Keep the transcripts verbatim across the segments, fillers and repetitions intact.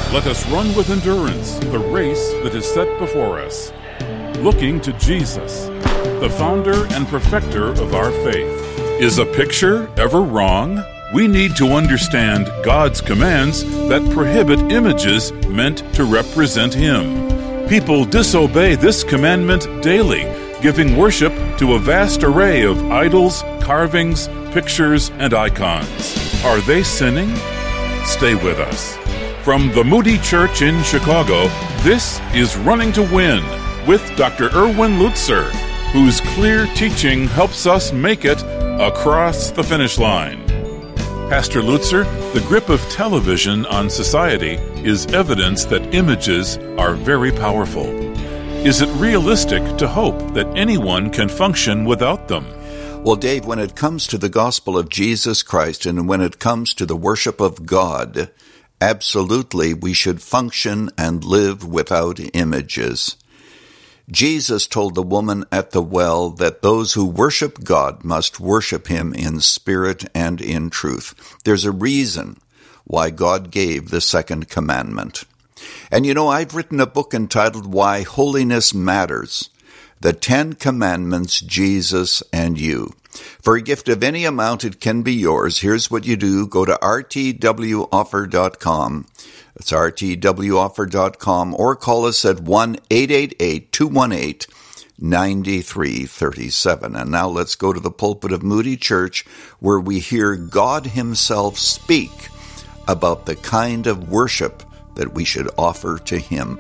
Let us run with endurance the race that is set before us, looking to Jesus, the founder and perfecter of our faith. Is a picture ever wrong? We need to understand God's commands that prohibit images meant to represent Him. People disobey this commandment daily, giving worship to a vast array of idols, carvings, pictures, and icons. Are they sinning? Stay with us. From the Moody Church in Chicago, this is Running to Win with Doctor Erwin Lutzer, whose clear teaching helps us make it across the finish line. Pastor Lutzer, the grip of television on society is evidence that images are very powerful. Is it realistic to hope that anyone can function without them? Well, Dave, when it comes to the gospel of Jesus Christ and when it comes to the worship of God, absolutely we should function and live without images. Jesus told the woman at the well that those who worship God must worship Him in spirit and in truth. There's a reason why God gave the second commandment. And you know, I've written a book entitled Why Holiness Matters, The Ten Commandments, Jesus and You. For a gift of any amount, it can be yours. Here's what you do. Go to r t w offer dot com. It's r t w offer dot com, or call us at one eight eight eight, two one eight, nine three three seven. And now let's go to the pulpit of Moody Church, where we hear God Himself speak about the kind of worship that we should offer to Him.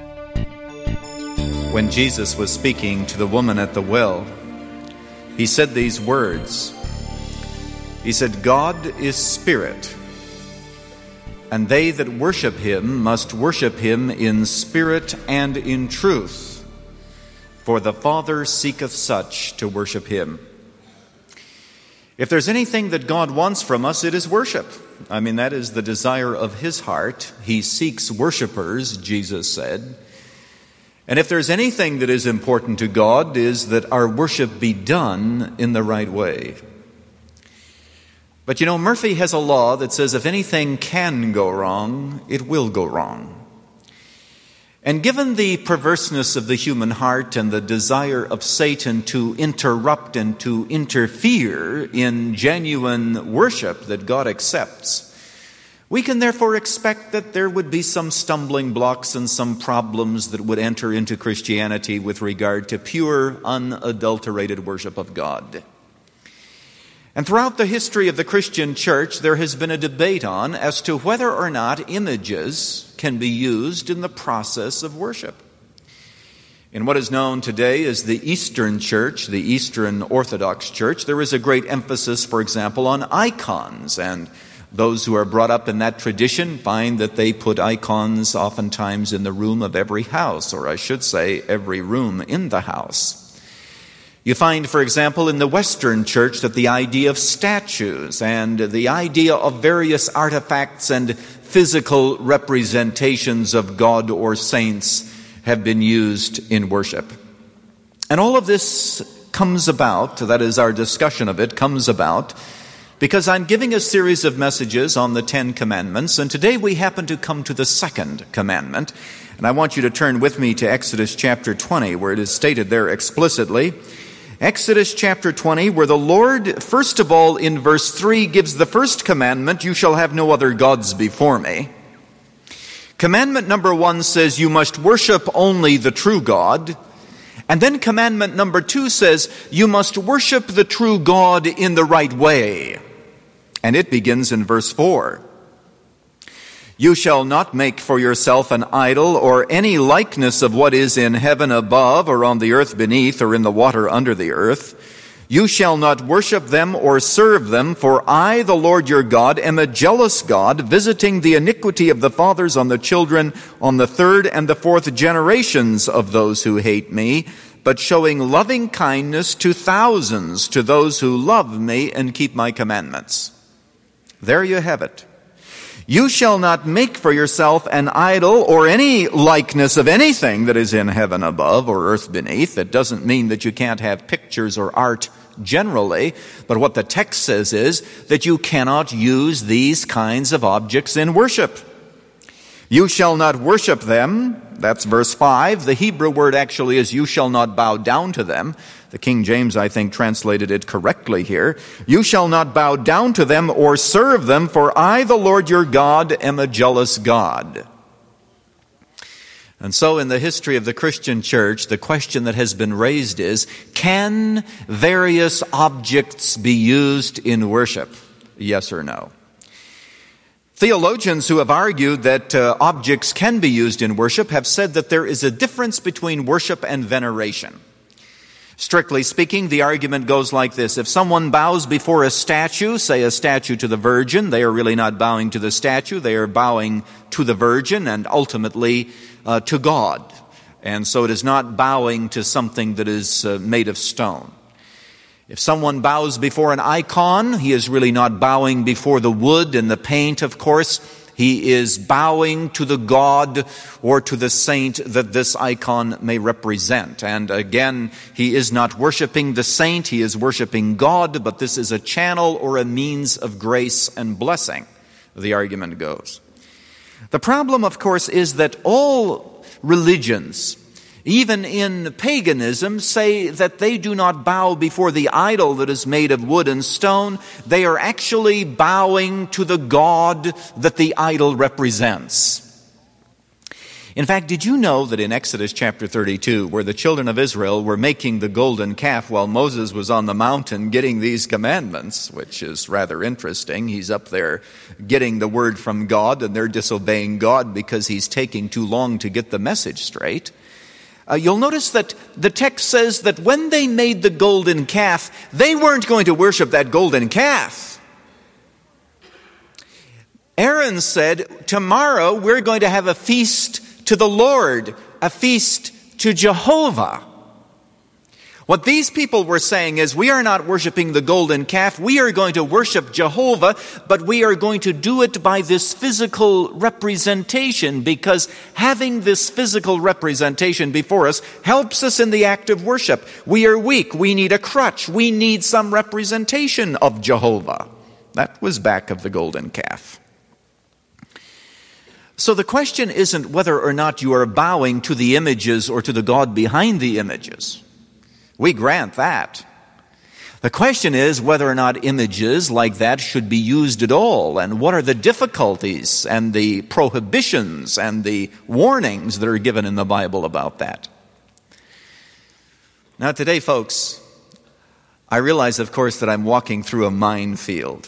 When Jesus was speaking to the woman at the well, He said these words. He said, God is spirit, and they that worship Him must worship Him in spirit and in truth, for the Father seeketh such to worship Him. If there's anything that God wants from us, it is worship. I mean, that is the desire of His heart. He seeks worshipers, Jesus said. And if there's anything that is important to God, is that our worship be done in the right way. But you know, Murphy has a law that says if anything can go wrong, it will go wrong. And given the perverseness of the human heart and the desire of Satan to interrupt and to interfere in genuine worship that God accepts, we can therefore expect that there would be some stumbling blocks and some problems that would enter into Christianity with regard to pure, unadulterated worship of God. And throughout the history of the Christian church, there has been a debate on as to whether or not images can be used in the process of worship. In what is known today as the Eastern Church, the Eastern Orthodox Church, there is a great emphasis, for example, on icons, and those who are brought up in that tradition find that they put icons oftentimes in the room of every house, or I should say, every room in the house. You find, for example, in the Western Church that the idea of statues and the idea of various artifacts and physical representations of God or saints have been used in worship. And all of this comes about, that is, our discussion of it comes about, because I'm giving a series of messages on the Ten Commandments, and today we happen to come to the second commandment. And I want you to turn with me to Exodus chapter twenty, where it is stated there explicitly. Exodus chapter twenty, where the Lord, first of all, in verse three, gives the first commandment, you shall have no other gods before me. Commandment number one says you must worship only the true God. And then commandment number two says, you must worship the true God in the right way. And it begins in verse four. You shall not make for yourself an idol or any likeness of what is in heaven above or on the earth beneath or in the water under the earth. You shall not worship them or serve them, for I, the Lord your God, am a jealous God, visiting the iniquity of the fathers on the children, on the third and the fourth generations of those who hate me, but showing loving kindness to thousands, to those who love me and keep my commandments. There you have it. You shall not make for yourself an idol or any likeness of anything that is in heaven above or earth beneath. That doesn't mean that you can't have pictures or art generally, but what the text says is that you cannot use these kinds of objects in worship. You shall not worship them. That's verse five. The Hebrew word actually is you shall not bow down to them. The King James, I think, translated it correctly here. You shall not bow down to them or serve them, for I, the Lord your God, am a jealous God. And so in the history of the Christian church, the question that has been raised is, can various objects be used in worship? Yes or no? Theologians who have argued that uh, objects can be used in worship have said that there is a difference between worship and veneration. Strictly speaking, the argument goes like this. If someone bows before a statue, say a statue to the Virgin, they are really not bowing to the statue, they are bowing to the Virgin and ultimately uh, to God. And so it is not bowing to something that is uh, made of stone. If someone bows before an icon, he is really not bowing before the wood and the paint, of course. He is bowing to the god or to the saint that this icon may represent. And again, he is not worshiping the saint, he is worshiping God, but this is a channel or a means of grace and blessing, the argument goes. The problem, of course, is that all religions, even in paganism, say that they do not bow before the idol that is made of wood and stone. They are actually bowing to the God that the idol represents. In fact, did you know that in Exodus chapter thirty-two, where the children of Israel were making the golden calf while Moses was on the mountain getting these commandments, which is rather interesting. He's up there getting the word from God, and they're disobeying God because he's taking too long to get the message straight. Uh, you'll notice that the text says that when they made the golden calf, they weren't going to worship that golden calf. Aaron said, tomorrow we're going to have a feast to the Lord, a feast to Jehovah. What these people were saying is, we are not worshiping the golden calf, we are going to worship Jehovah, but we are going to do it by this physical representation, because having this physical representation before us helps us in the act of worship. We are weak, we need a crutch, we need some representation of Jehovah. That was back of the golden calf. So the question isn't whether or not you are bowing to the images or to the God behind the images. We grant that. The question is whether or not images like that should be used at all, and what are the difficulties and the prohibitions and the warnings that are given in the Bible about that. Now today, folks, I realize, of course, that I'm walking through a minefield.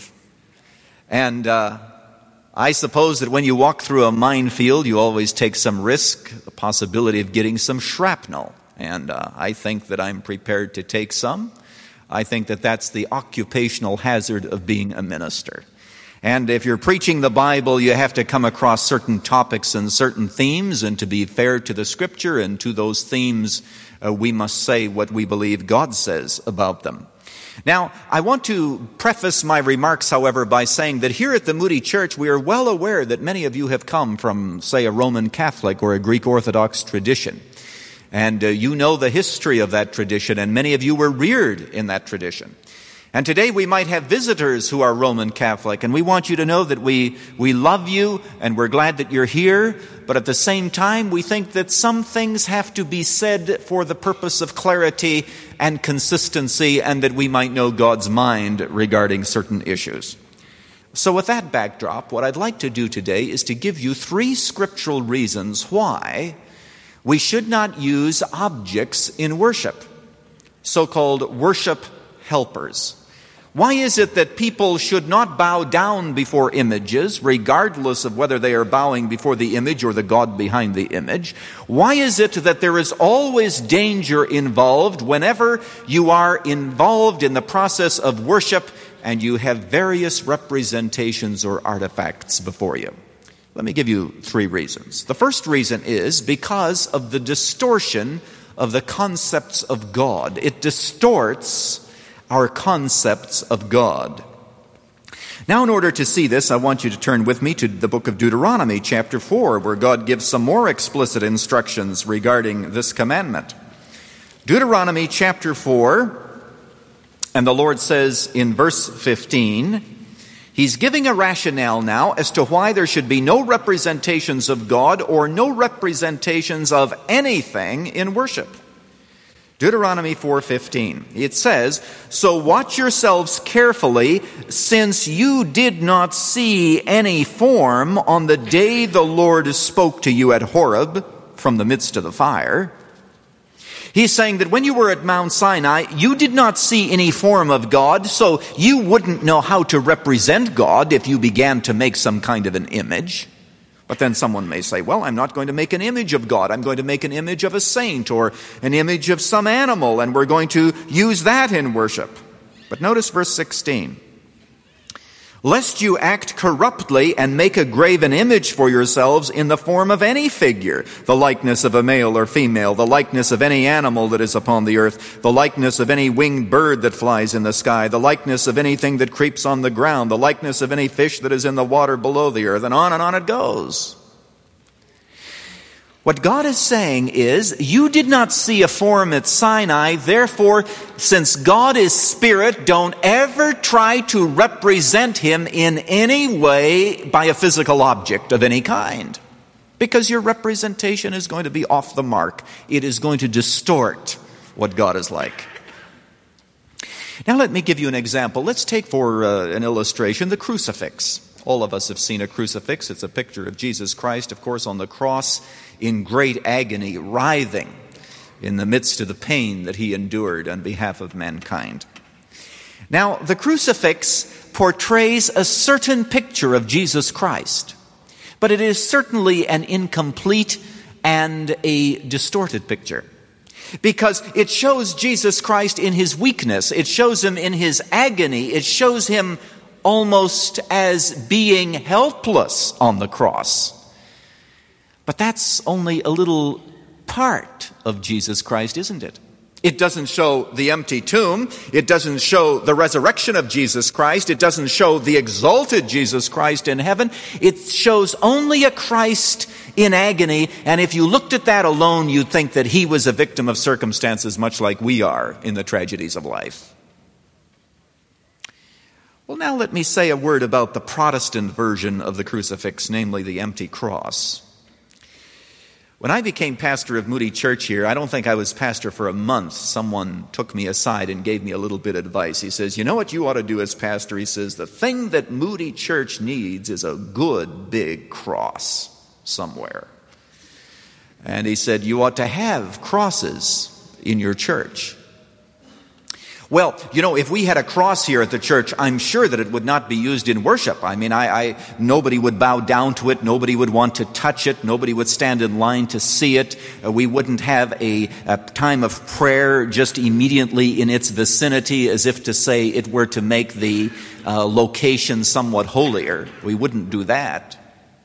And uh, I suppose that when you walk through a minefield, you always take some risk, the possibility of getting some shrapnel. And uh, I think that I'm prepared to take some. I think that that's the occupational hazard of being a minister. And if you're preaching the Bible, you have to come across certain topics and certain themes, and to be fair to the Scripture and to those themes, uh, we must say what we believe God says about them. Now, I want to preface my remarks, however, by saying that here at the Moody Church, we are well aware that many of you have come from, say, a Roman Catholic or a Greek Orthodox tradition. And uh, you know the history of that tradition, and many of you were reared in that tradition. And today we might have visitors who are Roman Catholic, and we want you to know that we, we love you, and we're glad that you're here, but at the same time we think that some things have to be said for the purpose of clarity and consistency, and that we might know God's mind regarding certain issues. So with that backdrop, what I'd like to do today is to give you three scriptural reasons why we should not use objects in worship, so-called worship helpers. Why is it that people should not bow down before images, regardless of whether they are bowing before the image or the God behind the image? Why is it that there is always danger involved whenever you are involved in the process of worship and you have various representations or artifacts before you? Let me give you three reasons. The first reason is because of the distortion of the concepts of God. It distorts our concepts of God. Now, in order to see this, I want you to turn with me to the book of Deuteronomy, chapter four, where God gives some more explicit instructions regarding this commandment. Deuteronomy chapter four, and the Lord says in verse fifteen, He's giving a rationale now as to why there should be no representations of God or no representations of anything in worship. Deuteronomy four fifteen. It says, "So watch yourselves carefully, since you did not see any form on the day the Lord spoke to you at Horeb from the midst of the fire." He's saying that when you were at Mount Sinai, you did not see any form of God, so you wouldn't know how to represent God if you began to make some kind of an image. But then someone may say, well, I'm not going to make an image of God. I'm going to make an image of a saint or an image of some animal, and we're going to use that in worship. But notice verse sixteen. "Lest you act corruptly and make a graven image for yourselves in the form of any figure, the likeness of a male or female, the likeness of any animal that is upon the earth, the likeness of any winged bird that flies in the sky, the likeness of anything that creeps on the ground, the likeness of any fish that is in the water below the earth," and on and on it goes. What God is saying is, you did not see a form at Sinai, therefore, since God is spirit, don't ever try to represent him in any way by a physical object of any kind. Because your representation is going to be off the mark. It is going to distort what God is like. Now let me give you an example. Let's take for uh, an illustration the crucifix. All of us have seen a crucifix. It's a picture of Jesus Christ, of course, on the cross in great agony, writhing in the midst of the pain that he endured on behalf of mankind. Now, the crucifix portrays a certain picture of Jesus Christ, but it is certainly an incomplete and a distorted picture. Because it shows Jesus Christ in his weakness. It shows him in his agony. It shows him almost as being helpless on the cross. But that's only a little part of Jesus Christ, isn't it? It doesn't show the empty tomb. It doesn't show the resurrection of Jesus Christ. It doesn't show the exalted Jesus Christ in heaven. It shows only a Christ in agony. And if you looked at that alone, you'd think that he was a victim of circumstances much like we are in the tragedies of life. Well, now let me say a word about the Protestant version of the crucifix, namely the empty cross. When I became pastor of Moody Church here, I don't think I was pastor for a month. Someone took me aside and gave me a little bit of advice. He says, you know what you ought to do as pastor? He says, the thing that Moody Church needs is a good big cross somewhere. And he said, you ought to have crosses in your church. Well, you know, if we had a cross here at the church, I'm sure that it would not be used in worship. I mean, I, I nobody would bow down to it. Nobody would want to touch it. Nobody would stand in line to see it. Uh, we wouldn't have a, a time of prayer just immediately in its vicinity as if to say it were to make the uh, location somewhat holier. We wouldn't do that.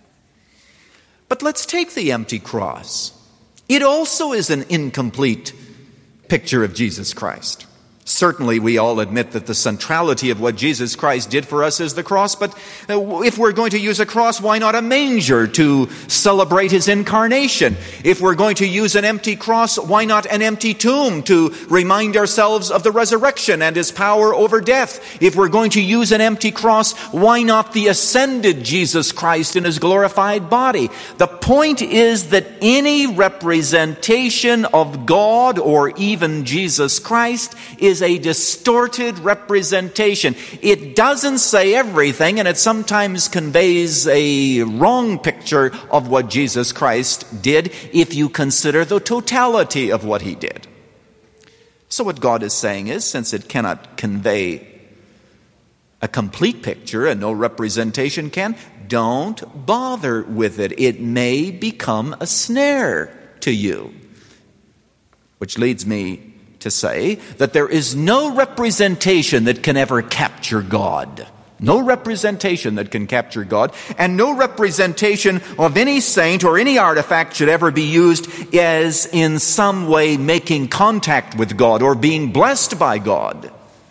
But let's take the empty cross. It also is an incomplete picture of Jesus Christ. Certainly, we all admit that the centrality of what Jesus Christ did for us is the cross, but if we're going to use a cross, why not a manger to celebrate his incarnation? If we're going to use an empty cross, why not an empty tomb to remind ourselves of the resurrection and his power over death? If we're going to use an empty cross, why not the ascended Jesus Christ in his glorified body? The point is that any representation of God or even Jesus Christ is is a distorted representation. It doesn't say everything, and it sometimes conveys a wrong picture of what Jesus Christ did if you consider the totality of what he did. So what God is saying is, since it cannot convey a complete picture and no representation can, don't bother with it. It may become a snare to you. Which leads me to say that there is no representation that can ever capture God. No representation that can capture God, and no representation of any saint or any artifact should ever be used as in some way making contact with God or being blessed by God.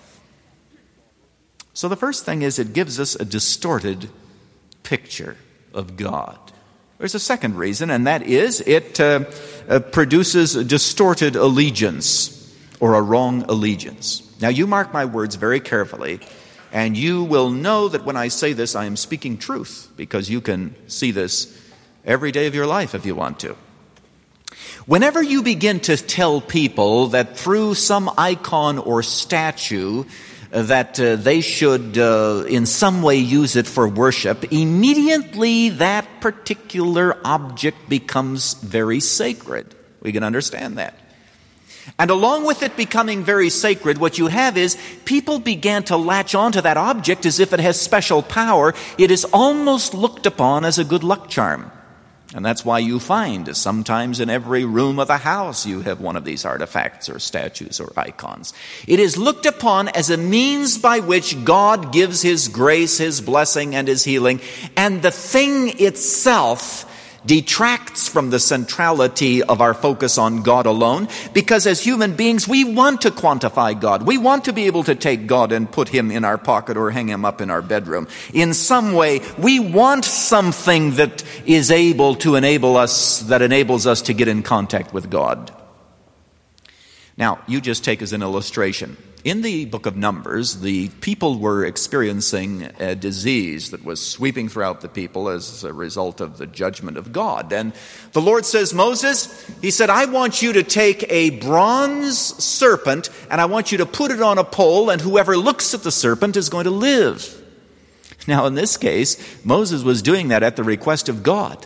So the first thing is it gives us a distorted picture of God. There's a second reason, and that is it uh, uh, produces a distorted allegiance or a wrong allegiance. Now, you mark my words very carefully. And you will know that when I say this, I am speaking truth, because you can see this every day of your life if you want to. Whenever you begin to tell people that through some icon or statue that uh, they should uh, in some way use it for worship, immediately that particular object becomes very sacred. We can understand that. And along with it becoming very sacred, what you have is people began to latch onto that object as if it has special power. It is almost looked upon as a good luck charm. And that's why you find sometimes in every room of the house you have one of these artifacts or statues or icons. It is looked upon as a means by which God gives His grace, His blessing, and His healing. And the thing itself detracts from the centrality of our focus on God alone, because as human beings we want to quantify God. We want to be able to take God and put Him in our pocket or hang Him up in our bedroom. In some way we want something that is able to enable us, that enables us to get in contact with God. Now, you just take as an illustration. In the book of Numbers, the people were experiencing a disease that was sweeping throughout the people as a result of the judgment of God. And the Lord says, Moses, He said, I want you to take a bronze serpent and I want you to put it on a pole, and whoever looks at the serpent is going to live. Now, in this case, Moses was doing that at the request of God.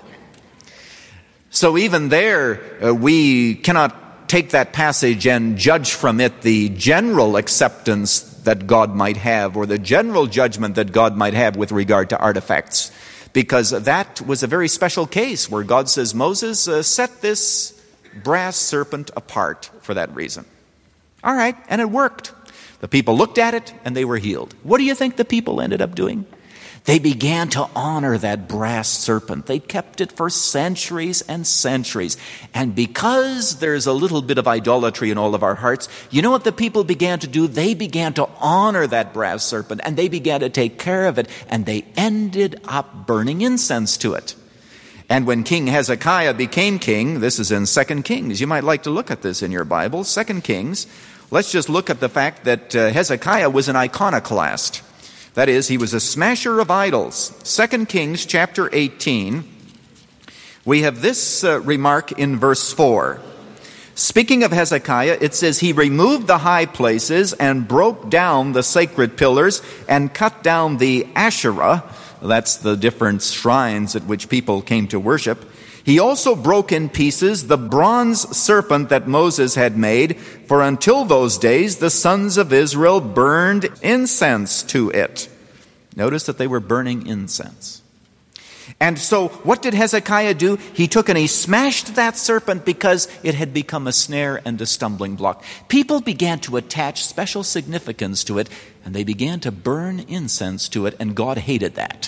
So even there, uh, we cannot take that passage and judge from it the general acceptance that God might have, or the general judgment that God might have with regard to artifacts, because that was a very special case where God says, Moses, uh, set this brass serpent apart for that reason. All right, and it worked. The people looked at it and they were healed. What do you think the people ended up doing? They began to honor that brass serpent. They kept it for centuries and centuries. And because there's a little bit of idolatry in all of our hearts, you know what the people began to do? They began to honor that brass serpent, and they began to take care of it, and they ended up burning incense to it. And when King Hezekiah became king, this is in Second Kings. You might like to look at this in your Bible. Second Kings. Let's just look at the fact that uh, Hezekiah was an iconoclast. That is, he was a smasher of idols. Second Kings chapter eighteen, we have this uh, remark in verse four. Speaking of Hezekiah, it says, he removed the high places and broke down the sacred pillars and cut down the Asherah. That's the different shrines at which people came to worship. He also broke in pieces the bronze serpent that Moses had made, for until those days the sons of Israel burned incense to it. Notice that they were burning incense. And so what did Hezekiah do? He took and he smashed that serpent because it had become a snare and a stumbling block. People began to attach special significance to it, and they began to burn incense to it, and God hated that.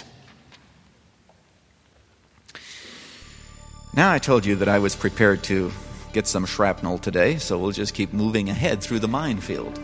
Now, I told you that I was prepared to get some shrapnel today, so we'll just keep moving ahead through the minefield.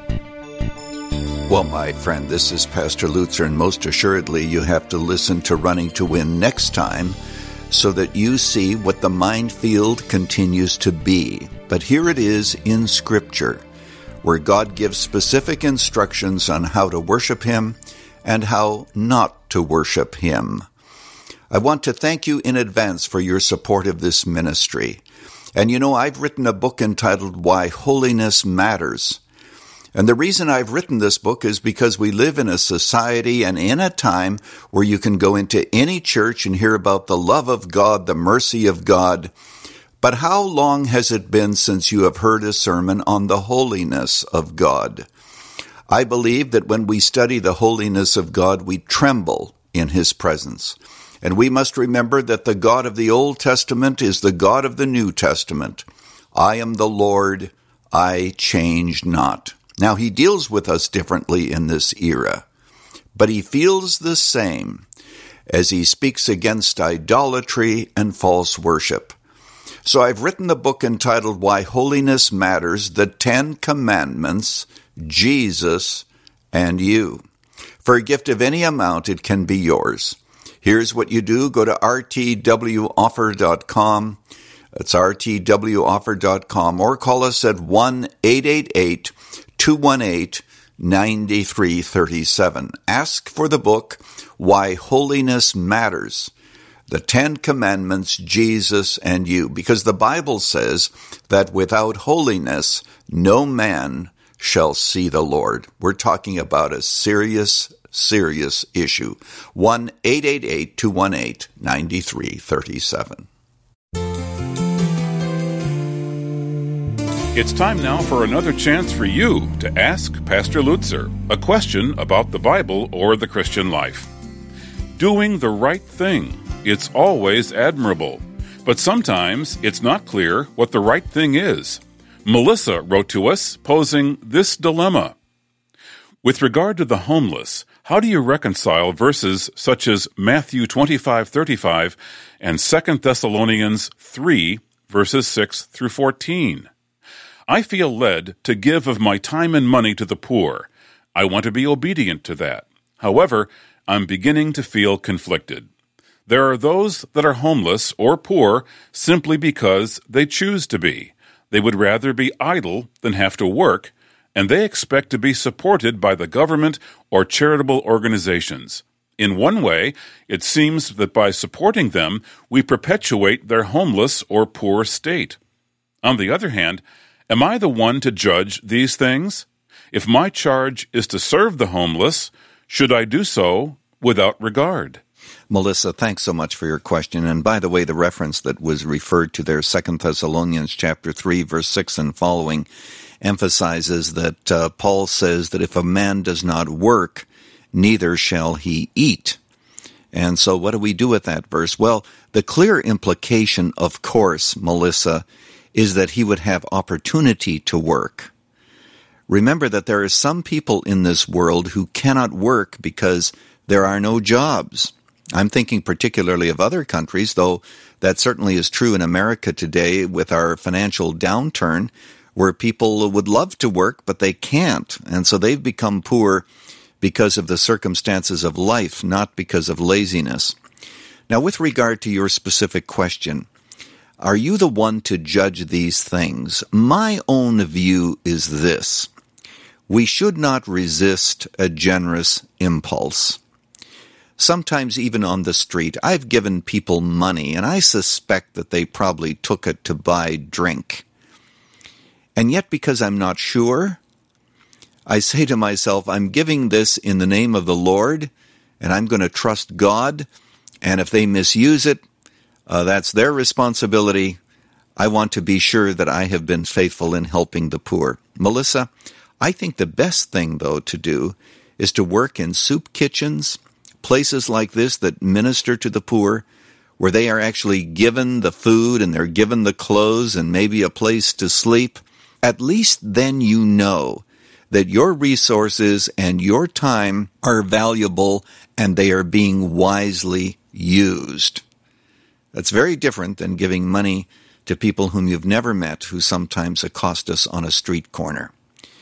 Well, my friend, this is Pastor Lutzer, and most assuredly you have to listen to Running to Win next time so that you see what the minefield continues to be. But here it is in Scripture, where God gives specific instructions on how to worship Him and how not to worship Him. I want to thank you in advance for your support of this ministry. And you know, I've written a book entitled Why Holiness Matters. And the reason I've written this book is because we live in a society and in a time where you can go into any church and hear about the love of God, the mercy of God. But how long has it been since you have heard a sermon on the holiness of God? I believe that when we study the holiness of God, we tremble in His presence. And we must remember that the God of the Old Testament is the God of the New Testament. I am the Lord, I change not. Now, He deals with us differently in this era, but He feels the same as He speaks against idolatry and false worship. So I've written the book entitled Why Holiness Matters, the Ten Commandments, Jesus, and You. For a gift of any amount, it can be yours. Here's what you do. Go to r t w offer dot com. That's r t w offer dot com. Or call us at one eight eight eight, two one eight, ninety-three thirty-seven. Ask for the book, Why Holiness Matters. The Ten Commandments, Jesus and You. Because the Bible says that without holiness, no man shall see the Lord. We're talking about a serious, serious issue. one eight eight eight, two one eight, nine three three seven. It's time now for another chance for you to ask Pastor Lutzer a question about the Bible or the Christian life. Doing the right thing. It's always admirable, but sometimes it's not clear what the right thing is. Melissa wrote to us posing this dilemma. With regard to the homeless, how do you reconcile verses such as Matthew twenty-five thirty-five and Second Thessalonians three, verses six through fourteen? I feel led to give of my time and money to the poor. I want to be obedient to that. However, I'm beginning to feel conflicted. There are those that are homeless or poor simply because they choose to be. They would rather be idle than have to work, and they expect to be supported by the government or charitable organizations. In one way, it seems that by supporting them, we perpetuate their homeless or poor state. On the other hand, am I the one to judge these things? If my charge is to serve the homeless, should I do so without regard? Melissa, thanks so much for your question. And by the way, the reference that was referred to there, Second Thessalonians chapter three, verse six and following, emphasizes that uh, Paul says that if a man does not work, neither shall he eat. And so what do we do with that verse? Well, the clear implication, of course, Melissa, is that he would have opportunity to work. Remember that there are some people in this world who cannot work because there are no jobs. I'm thinking particularly of other countries, though that certainly is true in America today with our financial downturn, where people would love to work, but they can't. And so they've become poor because of the circumstances of life, not because of laziness. Now, with regard to your specific question, are you the one to judge these things? My own view is this. We should not resist a generous impulse. Sometimes even on the street, I've given people money, and I suspect that they probably took it to buy drink. And yet, because I'm not sure, I say to myself, I'm giving this in the name of the Lord, and I'm going to trust God, and if they misuse it, uh, that's their responsibility. I want to be sure that I have been faithful in helping the poor. Melissa, I think the best thing, though, to do is to work in soup kitchens, places like this that minister to the poor, where they are actually given the food and they're given the clothes and maybe a place to sleep. At least then you know that your resources and your time are valuable and they are being wisely used. That's very different than giving money to people whom you've never met, who sometimes accost us on a street corner.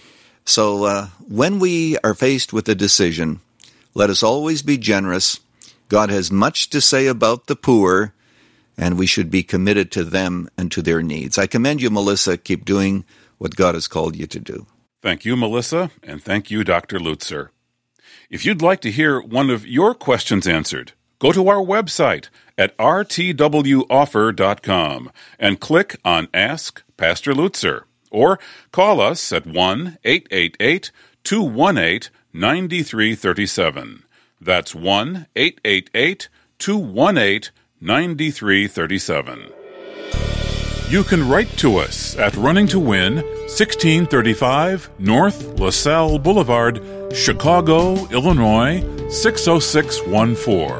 So uh, when we are faced with a decision, let us always be generous. God has much to say about the poor, and we should be committed to them and to their needs. I commend you, Melissa. Keep doing what God has called you to do. Thank you, Melissa, and thank you, Doctor Lutzer. If you'd like to hear one of your questions answered, go to our website at r t w offer dot com and click on Ask Pastor Lutzer, or call us at one eight eight eight, two one eight, nine three three seven. That's one eight eight eight, two one eight, nine three three seven. You can write to us at Running to Win, sixteen thirty-five North LaSalle Boulevard, Chicago, Illinois, six oh six one four.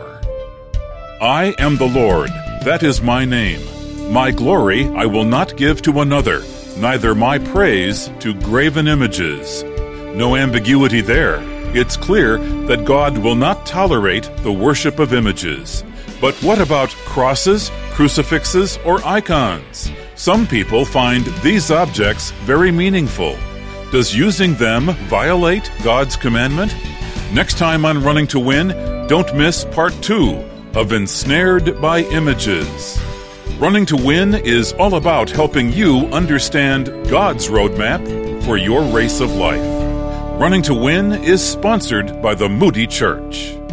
I am the Lord, that is my name. My glory I will not give to another, neither my praise to graven images. No ambiguity there. It's clear that God will not tolerate the worship of images. But what about crosses, crucifixes, or icons? Some people find these objects very meaningful. Does using them violate God's commandment? Next time on Running to Win, don't miss part two of Ensnared by Images. Running to Win is all about helping you understand God's roadmap for your race of life. Running to Win is sponsored by the Moody Church.